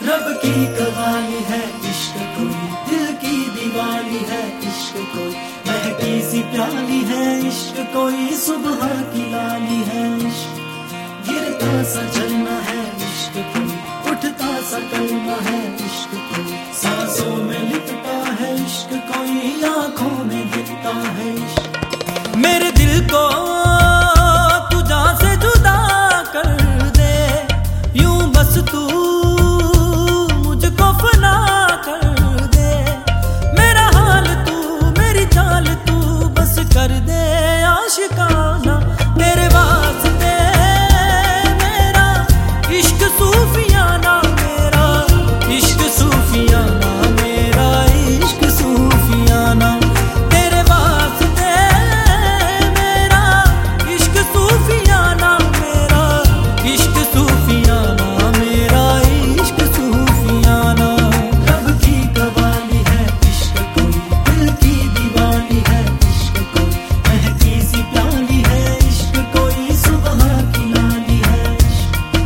रब की कवाली है इश्क कोई, दिल की दीवाली है इश्क कोई, महकी सी प्याली है इश्क कोई, सुबह की लाली है इश्क, गिरता सा झरना है इश्क कोई, उठता सा कलमा है इश्क कोई, सांसों में लिपटा है इश्क कोई, आंखों में दिखता है इश्क। मेरे दिल को तू जान से जुदा कर दे, यूं बस तू मुझको फना कर दे, मेरा हाल तू मेरी चाल तू बस कर दे आशिकाना, तेरे वास्ते मेरा इश्क सूफियाना, मेरा इश्क सूफियाना, मेरा इश्क सूफियाना, तेरे वास्ते मेरा इश्क सूफियाना, मेरा इश्क सूफियाना, मेरा इश्क सूफियाना। रब की कवाली है इश्क कोई, दिल की दीवानी है इश्क कोई, महकी सी प्याली है इश्क कोई, सुबह की लाली है इश्क।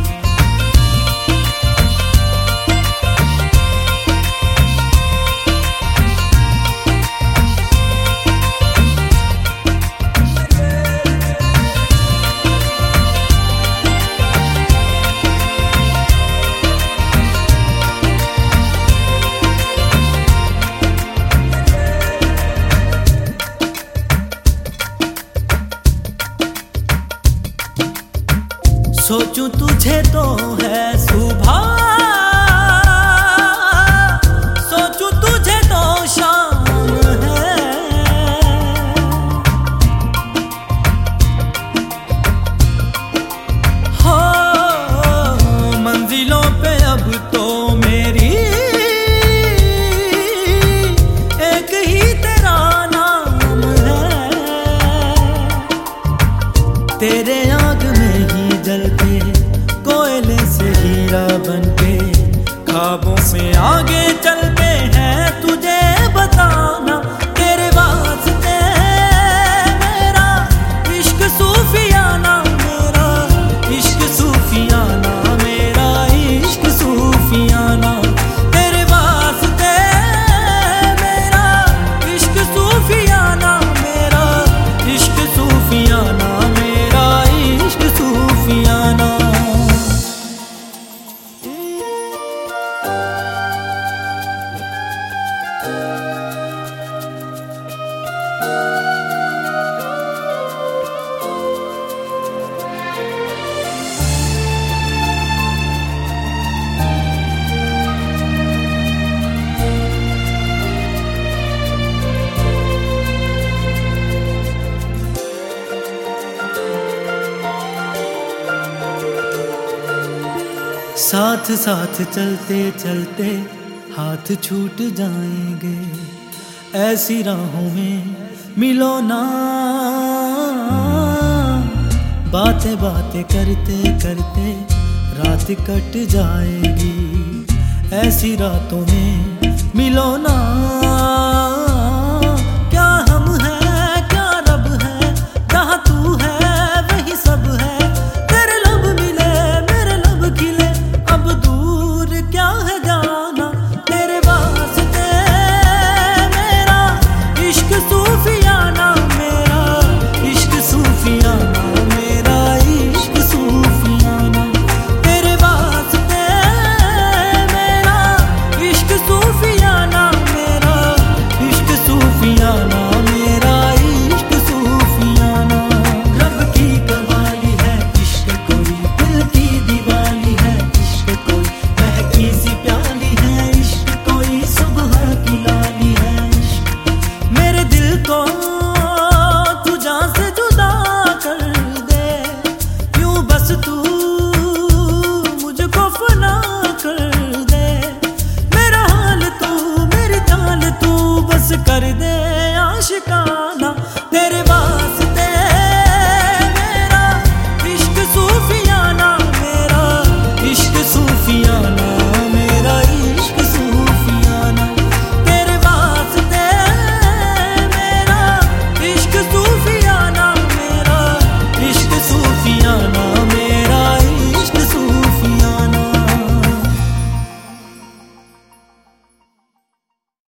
सोचूं तुझे तो है सुबह, सोचूं तुझे तो शाम है, हो मंजिलों पे अब तो मेरी एक ही तेरा नाम है, तेरे आग में ही जलते कोयले से हीरा बनके, ख्वाबों से आगे चलते हैं तुझे बताना, तेरे वास्ते मेरा इश्क सूफियाना, मेरा इश्क सूफियाना, मेरा इश्क सूफियाना, तेरे वास्ते मेरा इश्क सूफियाना, मेरा इश्क सूफियाना, मेरा इश्क सूफियाना। साथ साथ चलते चलते हाथ छूट जाएंगे, ऐसी राहों में मिलो ना, बातें बातें करते करते रात कट जाएगी, ऐसी रातों में मिलो ना।